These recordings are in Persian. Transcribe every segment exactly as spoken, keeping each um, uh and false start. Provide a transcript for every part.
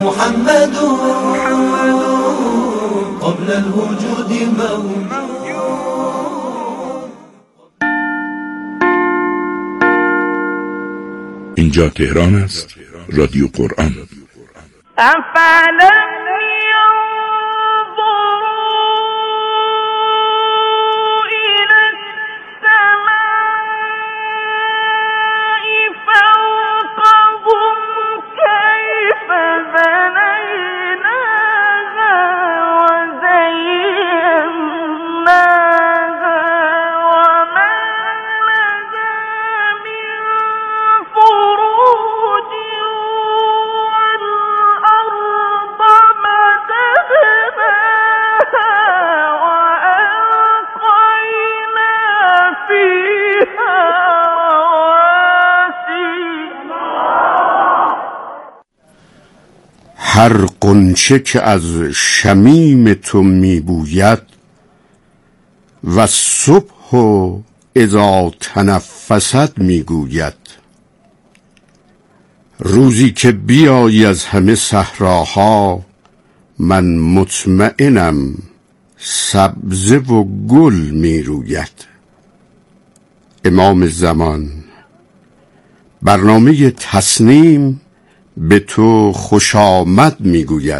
محمد قبل الوجود موجود. اینجا تهران است، رادیو قرآن. هر غنچه که از شمیم تو میبوید و صبح و اذا تنفست میگوید. روزی که بیایی از همه صحراها، من مطمئنم سبزه و گل میروید. امام زمان برنامه تصنیم به تو خوش آمد میگوید.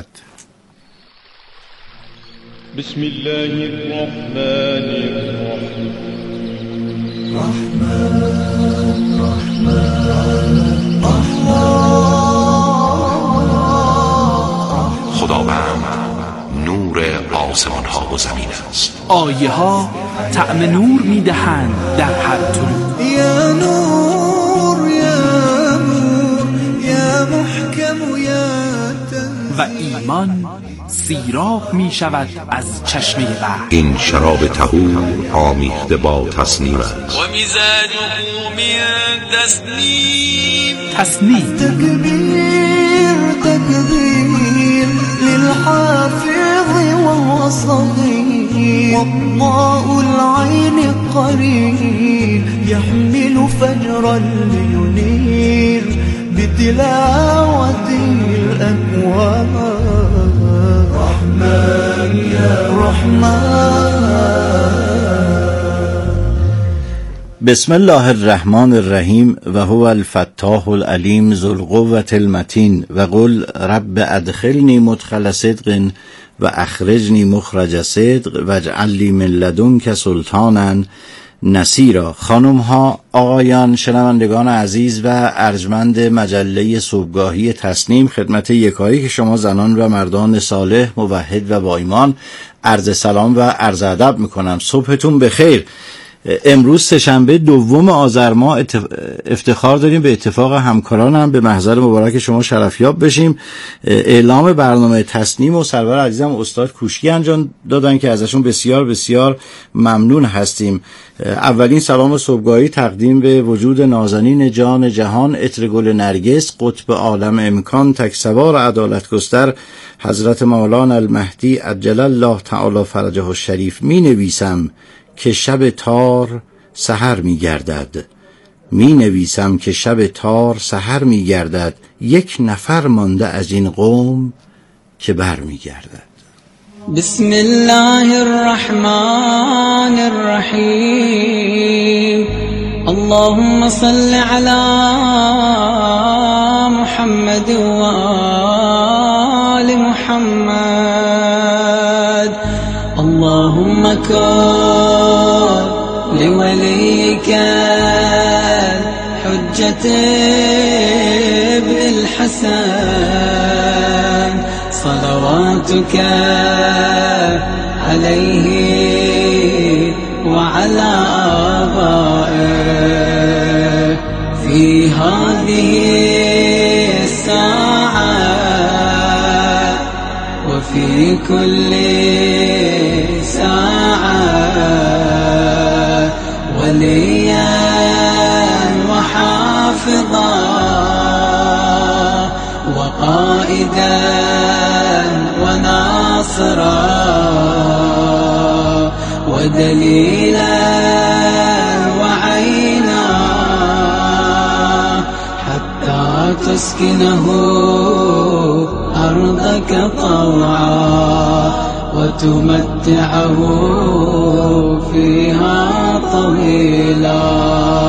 بسم الله الرحمن الرحیم. رحمن رحمن خداوند نور آسمان ها و زمین است. آیه ها طعم نور میدهند در هر طلوع. یا نور یا نور یا محکم یا و ایمان سیراب می شود از چشمه بحر. این شراب طهور آمیخته با تصنیم است. و مزاجه من تسنیم. تصنیم تکبیر تکبیر للحافظ وهو صغير والضاء العين قريب يحمل فجرا لينير بتلاوة الأكوان. رحمن يا رحمن. بسم الله الرحمن الرحیم و هو الفتاح العلیم ذو القوة المتین و قل رب ادخلنی مدخل صدق و اخرجنی مخرج صدق و اجعل لی من لدنک سلطانا نصیرا. خانم ها، آقایان، شنوندگان عزیز و ارجمند مجله صبحگاهی تصنیم، خدمت یکایی که شما زنان و مردان صالح موحد و با ایمان عرض سلام و عرض ادب میکنم. صبحتون بخیر. امروز سه‌شنبه دوم آذر ماه افتخار داریم به اتفاق همکارانم به محضر مبارک شما شرفیاب بشیم. اعلام برنامه تصنیم و سرور عزیزم استاد کوشکی انجام دادن که ازشون بسیار بسیار ممنون هستیم. اولین سلام صبحگاهی تقدیم به وجود نازنین جان جهان، عطر گل نرگس، قطب عالم امکان، تکسوار عدالت گستر حضرت مولانا المهدی عجل الله تعالی فرجه الشریف. می نویسم که شب تار سحر می گردد. می نویسم که شب تار سحر می گردد. یک نفر مانده از این قوم که بر می گردد. بسم الله الرحمن الرحیم. اللهم صل علی محمد و آل محمد. اللهم كن لوليك حجة ابن الحسن صلواتك عليه وعلى آبائه في هذه الساعة وفي كل وليا وحافظا وقائدا وناصرا ودليلا وعينا حتى تسكنه أرضك طوعا وتمتعه فيها طويلا.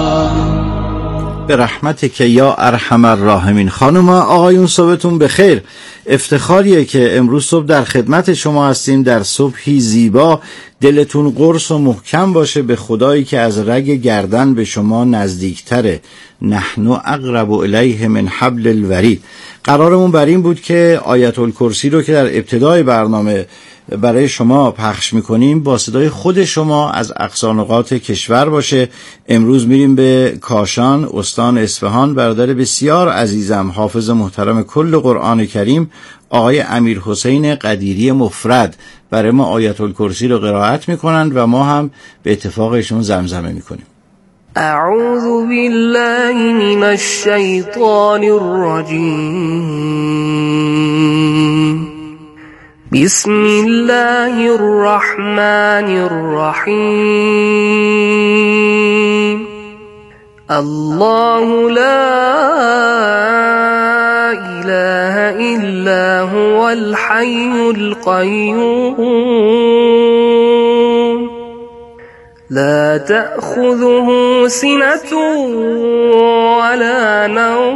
به رحمتک یا ارحم الراحمین. خانم آقایون صبحتون بخیر. افتخاریه که امروز صبح در خدمت شما هستیم در صبحی زیبا. دلتون قرص و محکم باشه به خدایی که از رگ گردن به شما نزدیکتره. نحن اقرب الیه من حبل الورید. قرارمون بر این بود که آیت الکرسی رو که در ابتدای برنامه برای شما پخش میکنیم با صدای خود شما از اقصا نقاط کشور باشه. امروز میریم به کاشان، استان اصفهان. برادر بسیار عزیزم، حافظ محترم کل قرآن کریم، آقای امیر حسین قدیری مفرد برای ما آیت الکرسی رو قرائت میکنند و ما هم به اتفاق ایشون زمزمه میکنیم. اعوذ بالله من الشیطان الرجیم. بسم الله الرحمن الرحیم. الله لا اله الا هو الحي القيوم لا تأخذه سنة ولا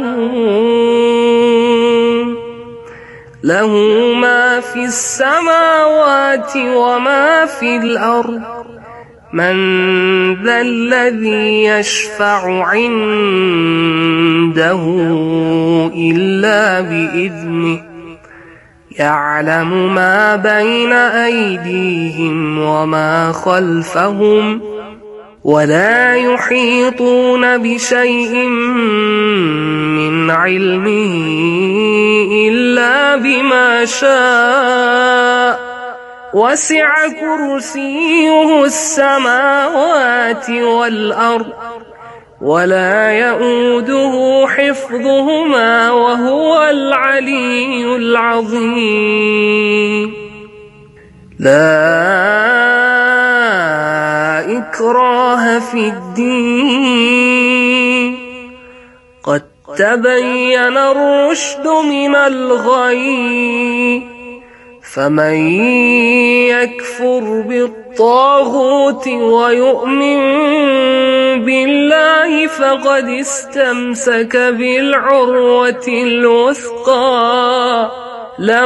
نوم له ما في السماوات وما في الأرض من ذا الذي يشفع عنده إلا بإذنه يعلم ما بين أيديهم وما خلفهم ولا يحيطون بشيء من علمه إلا بما شاء وسع كرسيه السماوات والأرض ولا يؤوده حفظهما وهو العلي العظيم. لا إكراه في الدين قد تبين الرشد من الغي فمن يكفر بالطاغوت ويؤمن بالله فقد استمسك بالعروة الوثقى لا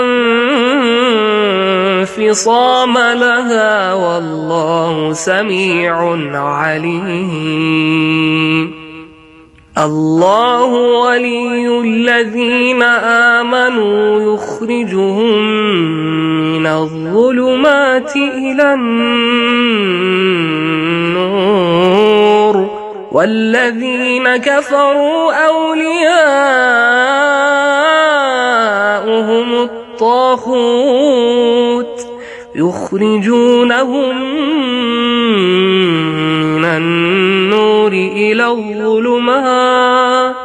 انفصام لها والله سميع عليم. الله ولي الذين آمنوا يخرجهم من الظلمات إلى النور والذين كفروا أولياؤهم الطاغوت يخرجونهم من النور إلى الظلمات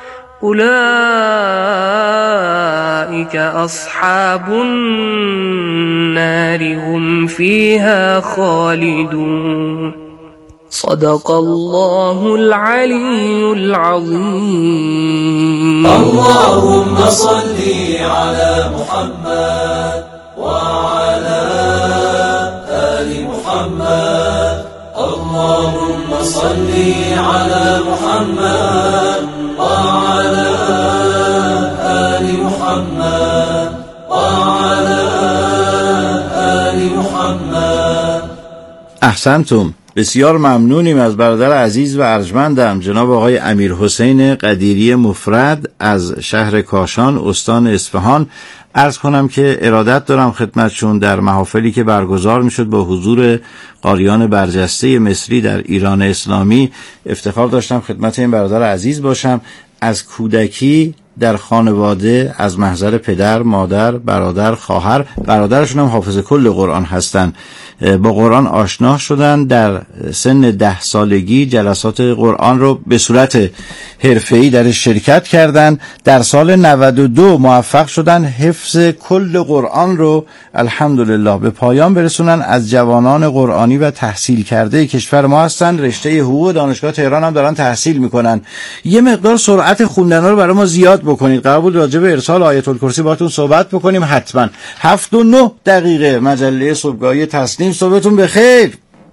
أولئك أصحاب النار هم فيها خالدون. صدق الله العلي العظيم. اللهم صل على محمد وعلى آل محمد. اللهم صل على محمد وعلى آل محمد وعلى آل محمد. احسنتم. بسیار ممنونیم از برادر عزیز و ارجمندم جناب آقای امیر حسین قدیری مفرد از شهر کاشان استان اصفهان. عرض کنم که ارادت دارم خدمتشون در محافلی که برگزار میشد با حضور قاریان برجسته مصری در ایران اسلامی. افتخار داشتم خدمت این برادر عزیز باشم. از کودکی در خانواده از محضر پدر، مادر، برادر، خواهر، برادرشون هم حافظ کل قرآن هستن. با قرآن آشنا شدن. در سن ده سالگی جلسات قرآن رو به صورت حرفه‌ای در شرکت کردن. در سال نود و دو موفق شدن حفظ کل قرآن رو الحمدلله به پایان برسونن. از جوانان قرآنی و تحصیل کرده کشور ما هستن. رشته حقوق دانشگاه تهران هم دارن تحصیل میکنن. یه مقدار سرعت خوندن رو برای ما زیاد بکنید. قرار بود راجع به ارسال آیت الکرسی باهاتون صحبت بکنیم حتما. هفت و نه دقیقه مجله صبحگاهی تسنیم. صبحتون بخیر.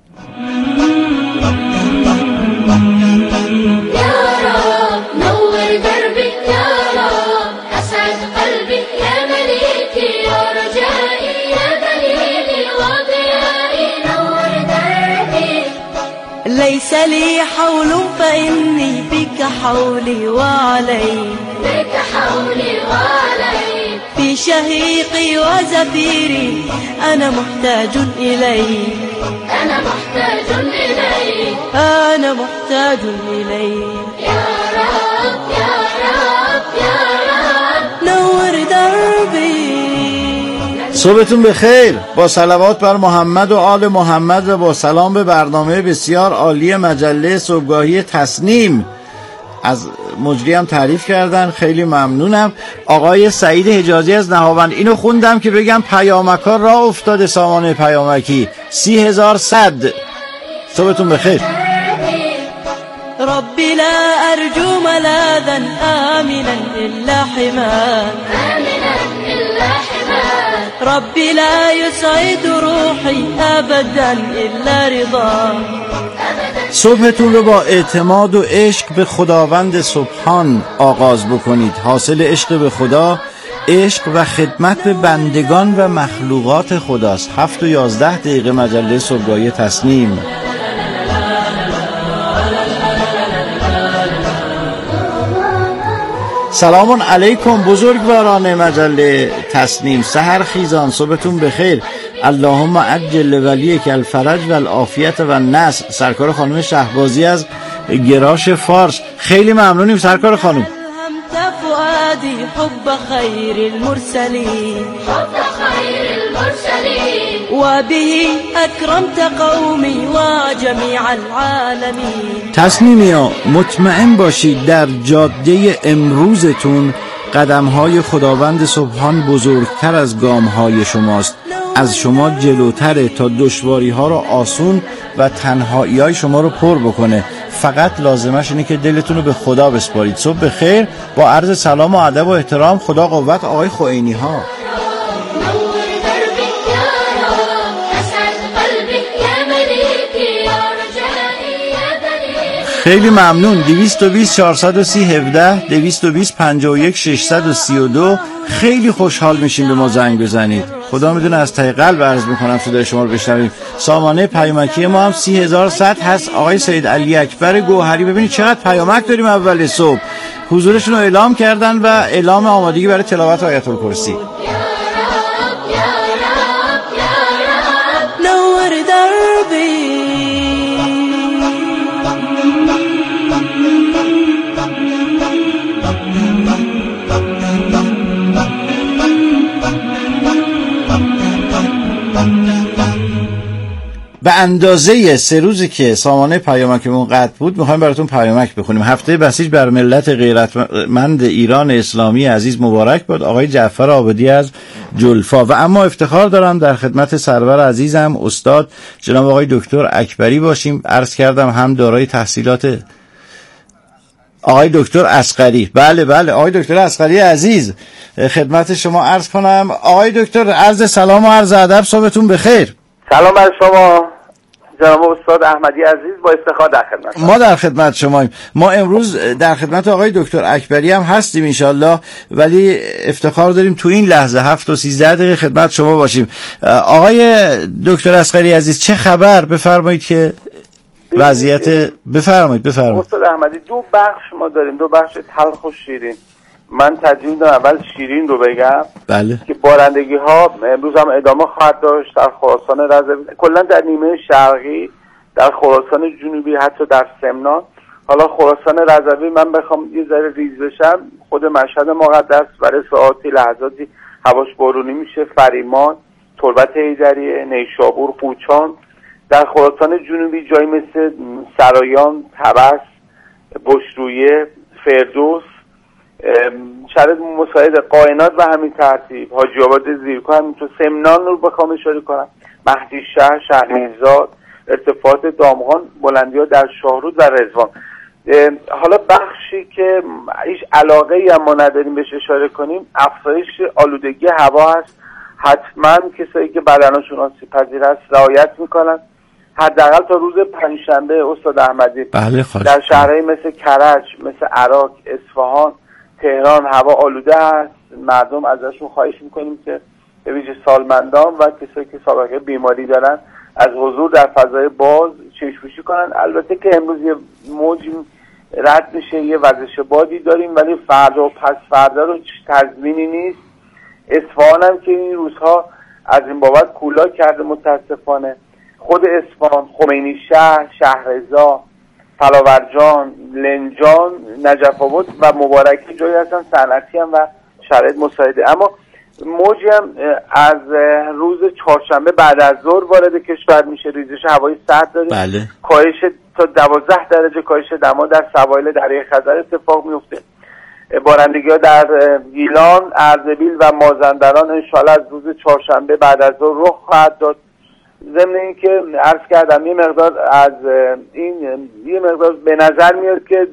ليس لي حول فإني بك حولي وعلي بك حولي وعلي في شهيقي وزفيري أنا محتاج إلي أنا محتاج إلي أنا محتاج إلي يا رب يا رب يا رب نور دربي. صبحتون بخیر. با صلوات بر محمد و آل محمد و با سلام به برنامه بسیار عالی مجله صبحگاهی تسنیم. از مجری هم تعریف کردن، خیلی ممنونم. آقای سعید حجازی از نهاوند، اینو خوندم که بگم پیامک‌ها راه افتاده. سامانه پیامکی سی هزار صد. صبحتون بخیر. ربي لا أرجو ملاذا آمنا إلا حماه آمنا إلا حماه ربي لا يسعد روحي أبدا إلا رضاه. صبحتون رو با اعتماد و عشق به خداوند سبحان آغاز بکنید. حاصل عشق به خدا عشق و خدمت به بندگان و مخلوقات خداست. هفت و یازده دقیقه مجله صبحگاهی تسنیم. سلام علیکم بزرگواران مجله تسنیم. سحر خیزان، صبحتون بخیر. اللهم عجل ولیک الفرج و العافیت و النصر. سرکار خانم شهبازی از گراش فارس، خیلی ممنونیم سرکار خانم. فؤادي حب خير المرسلين حب خير المرسلين وبه أكرمت قومي وجميع العالمين. تسنیمیا مطمئن باشید در جاده امروزتون قدم‌های خداوند سبحان بزرگتر از گام‌های شماست. از شما جلوتره تا دشواری‌ها رو آسون و تنهایی‌های شما رو پر بکنه. فقط لازمش اینه که دلتون رو به خدا بسپارید. صبح بخیر. با عرض سلام و ادب و احترام. خدا قوت. آقای خوئینی ها. خیلی ممنون. دویست و بیست چهارصد و سی هفده دویست و بیست پنجاه و یک ششصد و سی و دو. خیلی خوشحال میشیم به ما زنگ بزنید. خدا میدونه از ته قلب عرض میکنم صدای شما رو بشنویم. سامانه پیامکی ما هم سی هزار صد هست. آقای سید علی اکبر گوهری، ببینید چقدر پیامک داریم. اول صبح حضورشون رو اعلام کردن و اعلام آمادگی برای تلاوت آیت الکرسی. به اندازه سه روزی که سامانه پیامکمون قطع بود میخوایم براتون پیامک بخونیم. هفته بسیج بر ملت غیرتمند ایران اسلامی عزیز مبارک باد. آقای جعفر عابدی از جلفا. و اما افتخار دارم در خدمت سرور عزیزم استاد جناب آقای دکتر اکبری باشیم. عرض کردم هم دارای تحصیلات آقای دکتر اصغری. بله بله آقای دکتر اصغری عزیز خدمت شما عرض کنم. آقای دکتر عرض سلام و عرض ادب. صبحتون بخیر. سلام بر شما جناب استاد احمدی عزیز. با افتخار در خدمت ما در خدمت شماییم. ما امروز در خدمت آقای دکتر اکبری هم هستیم انشالله، ولی افتخار داریم تو این لحظه هفت و سیزده دقیقه خدمت شما باشیم. آقای دکتر اصغری عزیز چه خبر؟ بفرمایید که وضعیت بفرمایید بفرمایید. استاد احمدی دو بخش ما داریم، دو بخش تلخ و شیرین. من ترجیح دارم اول شیرین رو بگم. بله. که بارندگی ها امروز هم ادامه خواهد داشت در خراسان رضوی، کلا در نیمه شرقی، در خراسان جنوبی، حتی در سمنان. حالا خراسان رضوی من بخوام یه ذره ریز بشم، خود مشهد مقدس برای ساعاتی لحظاتی هواش بارونی میشه، فریمان، تربت حیدریه، نیشابور، قوچان. در خراسان جنوبی جایی مثل سرایان، طبس، بشرویه، فردوس، شرط مساعد قائنات و همین ترتیب، حاجی آباد زیرکو، همینطور سمنان رو بخوام اشاره کنم، مهدی شهر، شهریزاد، ارتفاعات دامغان، بلندی‌ها در شاهرود و رضوان. حالا بخشی که هیچ علاقه ای هم ما نداریم بهش اشاره کنیم، افزایش آلودگی هوا هست. حتما کسایی که بدنشون آسیب پذیر است رعایت میکنن. حداقل تا روز پنجشنبه استاد احمدی بله در شهرهای مثل کرج، مثل عراق، اصفهان، تهران هوا آلوده است. مردم ازشون خواهش میکنیم که به ویژه سالمندان و کسایی که سابقه بیماری دارن از حضور در فضای باز چشم‌پوشی کنن. البته که امروز یه موج رد میشه، یه وزش بادی داریم، ولی فردا و پس فردا رو تضمینی نیست. اصفهان هم که این روزها از این بابت کولا کرده متاسفانه. خود اصفهان، خمینی شهر، شهرضا، فلاورجان، لنجان، نجف آباد و مبارکی جایی هستن صنعتی هم و شرایط مساعده. اما موجی هم از روز چهارشنبه بعد از ظهر وارد کشور میشه. ریزش هوای سرد داریم. بله. کاهش تا دوازده درجه کاهش دما در سواحل دریای خزر اتفاق میفته. بارندگی ها در گیلان، اردبیل و مازندران انشاءالله از روز چهارشنبه بعد از ظهر رخ خواهد داد. ضمن این که عرض کردم یه مقدار از این یه مقدار به نظر میاد که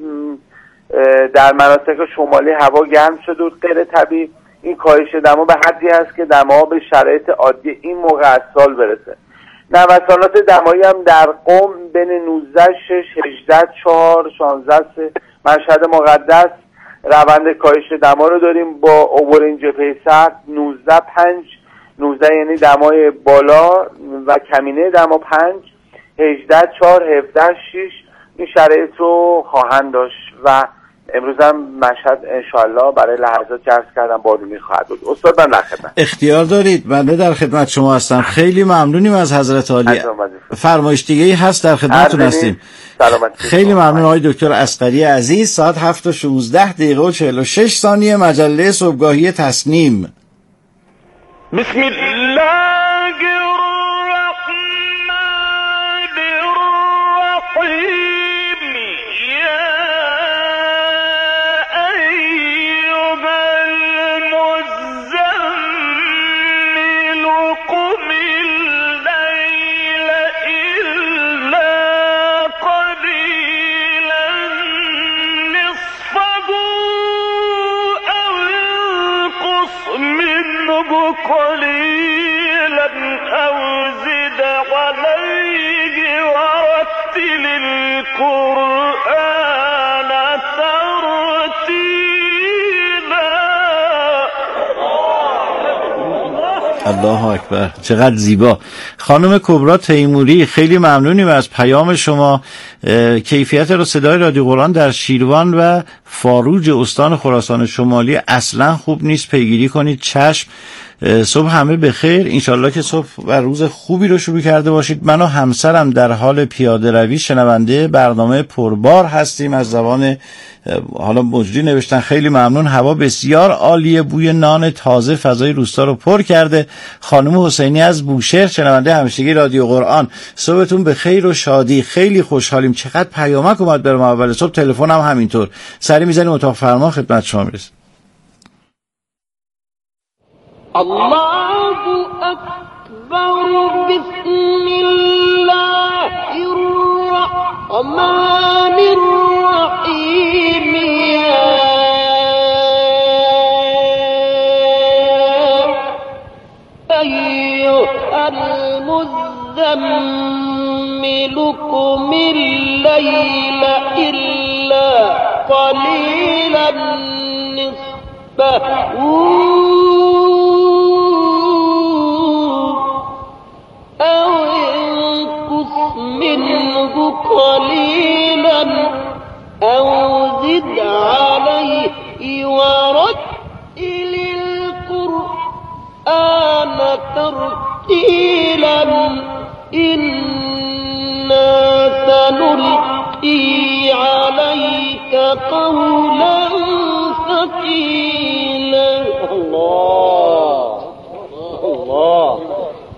در مناطق شمالی هوا گرم شده و غیر طبیعی. این کاهش دما به حدی هست که دما به شرایط عادی این موقع از سال برسه. نوسانات دمایی هم در قم بین نوزده شش، هجده چهار، شانزده سه مشهد مقدس روند کاهش دما رو داریم با عبور این جبهه سرد. نوزده پنج، نوزده یعنی دمای بالا و کمینه دما پنج، هجده چهار، هفده شش این شرایط رو خواهند داشت و امروز هم مشهد انشاءالله برای لحظات که عرض کردم بارونی خواهد بود. استاد من در خدمت. اختیار دارید، بنده در خدمت شما هستم. خیلی ممنونیم از حضرت عالی. فرمایش دیگه ای هست در خدمتتون هستیم. خیلی ممنون آقای دکتر اصغری عزیز. ساعت هفت و شانزده دقیقه و چهل و شش ثانیه مجله صبحگاهی تصنیم. بسم الله قليلا أو زد عليه ورتل القرآن ترتيلا. الله اکبر، چقدر زیبا. خانم کبرا تیموری خیلی ممنونیم از پیام شما. کیفیت رو صدای رادیو قرآن در شیروان و فاروج استان خراسان شمالی اصلا خوب نیست، پیگیری کنید. چشم. صبح همه بخیر، انشالله که صبح و روز خوبی رو شروع کرده باشید. من و همسرم در حال پیاده روی شنونده برنامه پربار هستیم. از زبان حالا مجری نوشتن خیلی ممنون، هوا بسیار عالیه، بوی نان تازه فضای روستا رو پر کرده. خانم حسینی از بوشهر شنونده همیشگی رادیو قرآن، صبحتون به خیر و شادی. خیلی خوشحالیم. چقدر پیامک اومد برام اول صبح، تلفن هم همینطور. سری میزنیم اتاق فرمان خدمت شما میرسیم. الله أكبر بسم الله الرحمن الرحيم يا أيها المزمل قم الليل إلا قليلا نصفه أو انقص منه قليلا أو زد عليه ورتل القرآن ترتيلا إنا سنلقي عليك قولا ثقيلا. الله الله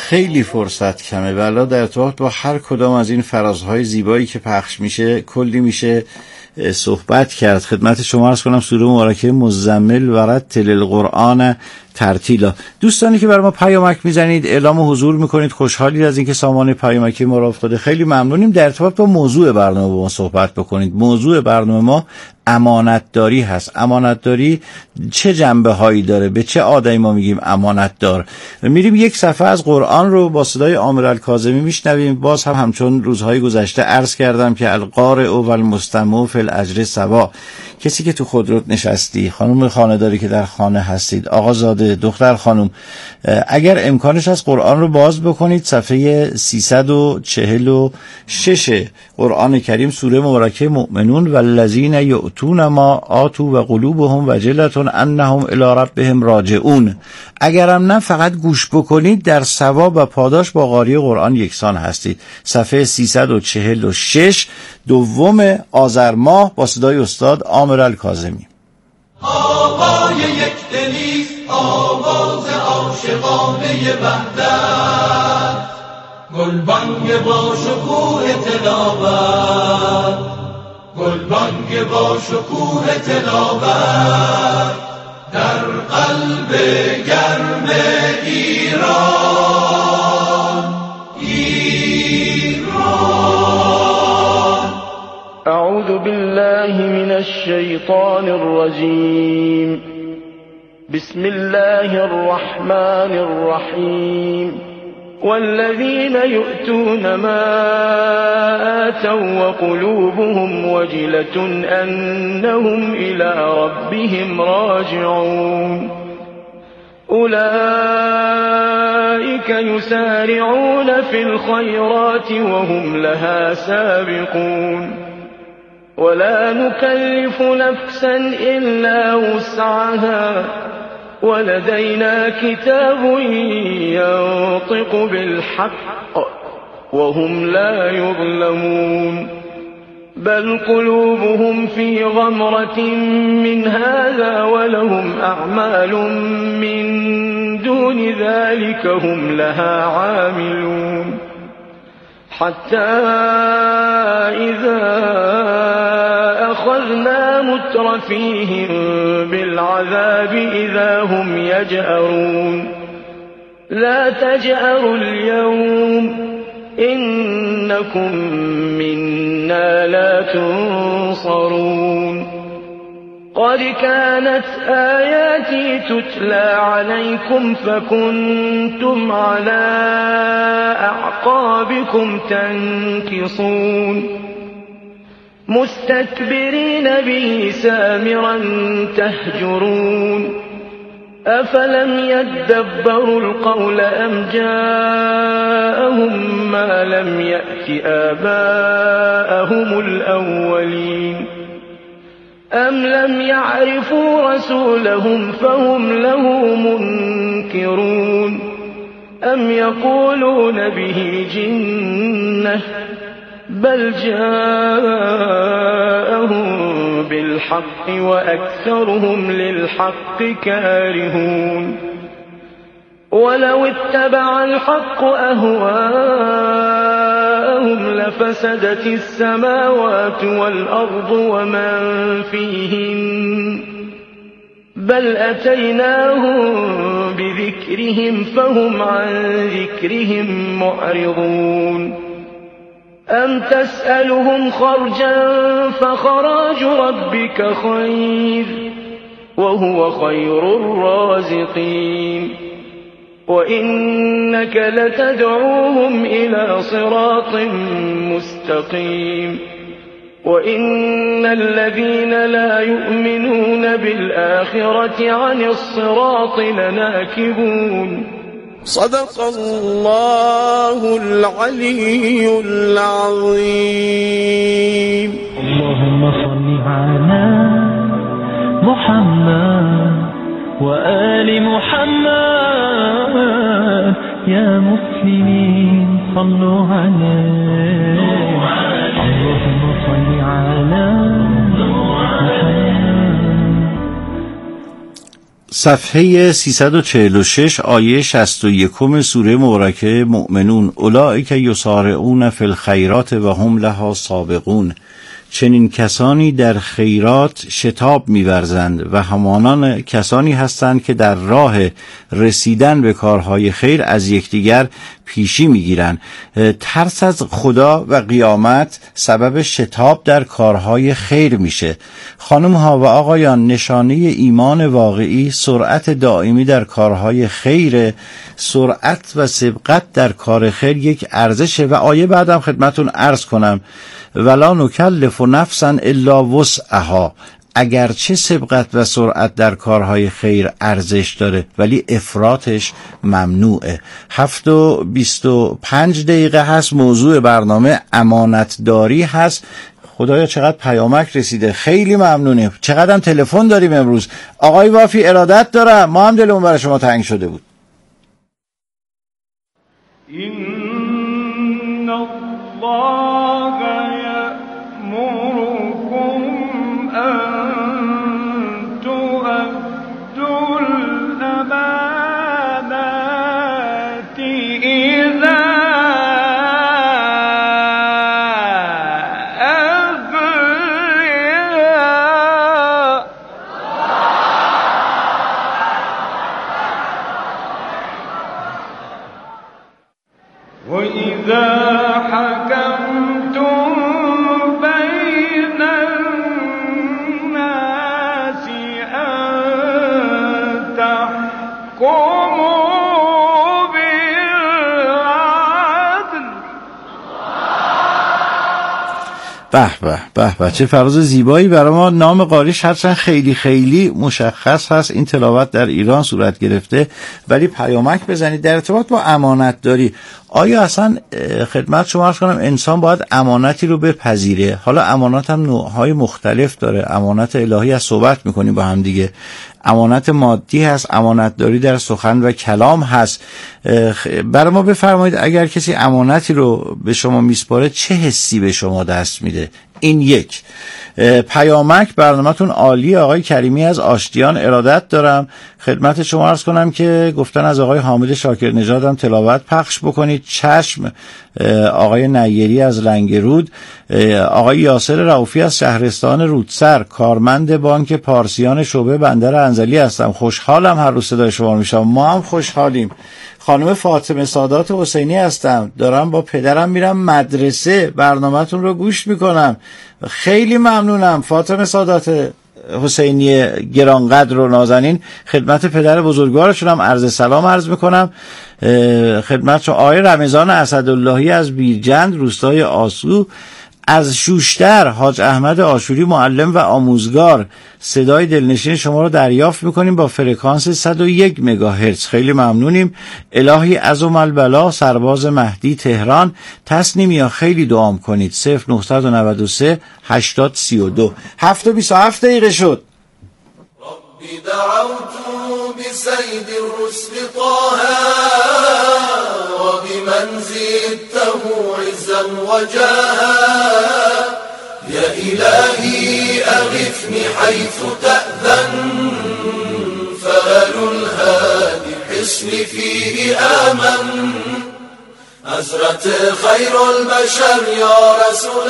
خیلی فرصت کمه والا در ارتباط با هر کدام از این فرازهای زیبایی که پخش میشه کلی میشه صحبت کرد. خدمت شما عرض کنم سوره مبارکه مزمل و رتل القرآن ترتیلا. دوستانی که برای ما پیامک میزنید اعلام حضور میکنید، خوشحالید از اینکه سامان پیامکی ما را افتاده، خیلی ممنونیم. در ارتباط با موضوع برنامه با ما صحبت بکنید. موضوع برنامه ما امانتداری هست. امانتداری چه جنبه هایی داره؟ به چه آدمی ما میگیم امانتدار؟ میریم یک صفحه از قرآن رو با صدای عامر الکاظمی میشنویم. باز هم همچون روزهای گذشته عرض کردم که القارئ و المستمع فی الاجر سوا. کسی که تو خودرو نشستی، خانم خانه‌داری که در خانه هستید، آقا زاده، دختر خانم، اگر امکانش از قرآن رو باز بکنید صفحه سیصد و چهل و شش قرآن کریم سوره مبارکه مؤمنون والذین یؤتون ما آتوا و قلوبهم وجلة انهم الی ربهم راجعون. اگرم نه فقط گوش بکنید در ثواب و پاداش با قاری قرآن یکسان هستید. صفحه سیصد و چهل و شش دوم آذر ماه با صدای استاد عامر الکاظمی. آوای یک دلیست آواز عاشقانه وحدت، گلبانگ با شکوه تلاوت، گلبانگ با شکوه تلاوت در قلب گرم ایران. ایران اعوذ بالله من الشیطان الرجیم. بسم الله الرحمن الرحیم. والذين يؤتون ما آتوا وقلوبهم وجلة أنهم إلى ربهم راجعون أولئك يسارعون في الخيرات وهم لها سابقون ولا نكلف نفسا إلا وسعها ولدينا كتاب ينطق بالحق وهم لا يظلمون بل قلوبهم في غمرة من هذا ولهم أعمال من دون ذلك هم لها عاملون حتى إذا أخذنا مترفيهم بالعذاب إذا هم يجأرون لا تجأروا اليوم إنكم منا لا تنصرون قد كانت آياتي تتلى عليكم فكنتم على أعقابكم تنكصون مستكبرين به سامرا تهجرون أفلم يدبروا القول أم جاءهم ما لم يأت آباءهم الأولين أم لم يعرفوا رسولهم فهم له منكرون أم يقولون به جنة بل جاءهم بالحق وأكثرهم للحق كارهون ولو اتبع الحق أهواءهم لفسدت السماوات والأرض ومن فيهن بل أتيناهم بذكرهم فهم عن ذكرهم معرضون أم تسألهم خرجا فخراج ربك خير وهو خير الرازقين وإنك لتدعوهم إلى صراط مستقيم وإن الذين لا يؤمنون بالآخرة عن الصراط لناكبون صدق الله العلي العظيم. اللهم صل على محمد وآل محمد يا مسلمين صلوا عليه. اللهم صل على محمد. صفحه سیصد و چهل و شش آیه شصت و یک سوره مبارکه مؤمنون اولئک یسارعون فی الخیرات و هم لها سابقون. چنین کسانی در خیرات شتاب می‌ورزند و همانان کسانی هستند که در راه رسیدن به کارهای خیر از یکدیگر پیشی می‌گیرند. ترس از خدا و قیامت سبب شتاب در کارهای خیر میشه. خانم‌ها و آقایان، نشانه ایمان واقعی سرعت دائمی در کارهای خیر. سرعت و سبقت در کار خیر یک ارزشه و آیه بعدم خدمتون عرض کنم ولا نکلف نفسا الا وسعها. اگرچه سبقت و سرعت در کارهای خیر ارزش داره ولی افراطش ممنوعه. هفت و بیست و پنج دقیقه هست. موضوع برنامه امانتداری هست. خدایا چقدر پیامک رسیده، خیلی ممنونیم. چقدر هم تلفن داریم امروز. آقای وافی ارادت دارم، ما هم دلمون برای شما تنگ شده بود. این الله یأمرکم ان تؤدوا الامانات اذا وَإِذَا حَكَمْتُمْ بَيْنَ النَّاسِ أَن تَحْكُمُوا بِالْعَدْلِ. به به به به، چه فراز زیبایی برای ما. نام قاریش هرچند خیلی خیلی مشخص هست، این تلاوت در ایران صورت گرفته، ولی پیامک بزنید در ارتباط با امانت داری. آیا اصلا خدمت شما عرض کنم انسان باید امانتی رو بپذیره؟ حالا امانت هم نوعهای مختلف داره. امانت الهی از صحبت میکنیم با هم دیگه، امانت مادی هست، امانت داری در سخن و کلام هست. برای ما بفرمایید اگر کسی امانتی رو به شما میسپاره چه حسی به شما دست میده؟ این یک. پیامک برنامه‌تون عالی. آقای کریمی از آشتیان ارادت دارم. خدمت شما عرض کنم که گفتن از آقای حامد شاکر نژاد هم تلاوت پخش بکنید. چشم. آقای نیری از لنگرود، آقای یاسر رؤوفی از شهرستان رودسر، کارمند بانک پارسیان شعبه بندر انزلی هستم. خوشحالم هر روز صدای شما میشم. ما هم خوشحالیم. خانم فاطمه سادات حسینی هستم، دارم با پدرم میرم مدرسه، برنامه‌تون رو گوش میکنم. خیلی ممنونم فاطمه سادات حسینی گرانقدر و نازنین. خدمت پدر بزرگوارشون هم عرض سلام عرض میکنم. خدمت شما آقای رمضان اسداللهی از بیرجند روستای آسو. از شوشتر حاج احمد آشوری معلم و آموزگار، صدای دلنشین شما رو دریافت میکنیم با فرکانس صد و یک مگاهرتز. خیلی ممنونیم. الهی عظم البلا سرباز مهدی تهران. تسنیمیا خیلی دعام کنید. صفر نهصد و نود و سه هشتاد سی و دو. هفت و بیست و هفت دقیقه شد. ربی دعوت بسید الرسل طه و بمن زدته عزا وجاها يا إلهي أغثني حيث تأذن فآل الهادي حصن فيه آمن حضرت خیر البشر یا رسول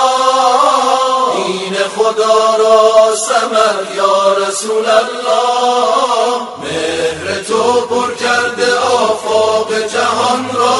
الله دین خدا را ثمر یا رسول الله مهر تو پر کرده آفاق جهان را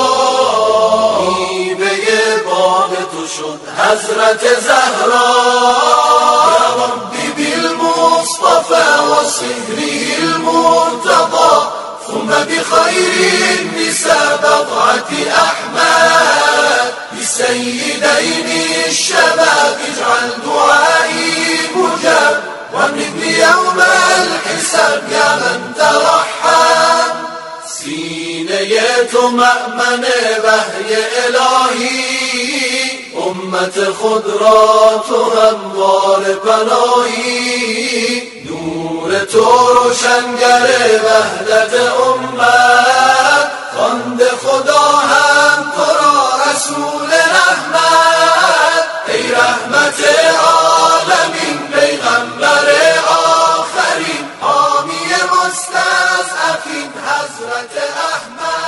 میوه باغ تو شد حضرت زهرا یا ربی بالمصطفى و صهره المرتضى ثم بخير النساء بضعة أحمد بسيدين الشباب اجعل دعائي مجاب وامنني يوم الحساب يا من ترحم سینه تو مأمن وحی الهی امت خود را تو هموار پناهی نور تو روشنگر وحدت امت خواند خدا هم تو را رسول رحمت ای رحمت عالمین پیغمبر آخرین حامی ما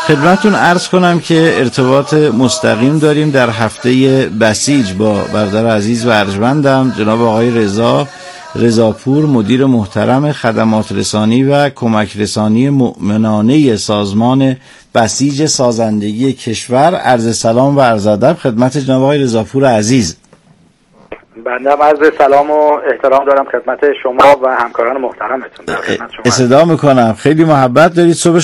خدمتون عرض کنم که ارتباط مستقیم داریم در هفته بسیج با برادر عزیز و ارجمندم جناب آقای رضا رضاپور، مدیر محترم خدمات رسانی و کمک رسانی مؤمنانه سازمان بسیج سازندگی کشور. عرض سلام و عرض ادب خدمت جناب آقای رضاپور عزیز. بنده هم عرض سلام و احترام دارم خدمت شما و همکاران محترمتون. در خدمت شما استدعا میکنم، خیلی محبت دارید. صبح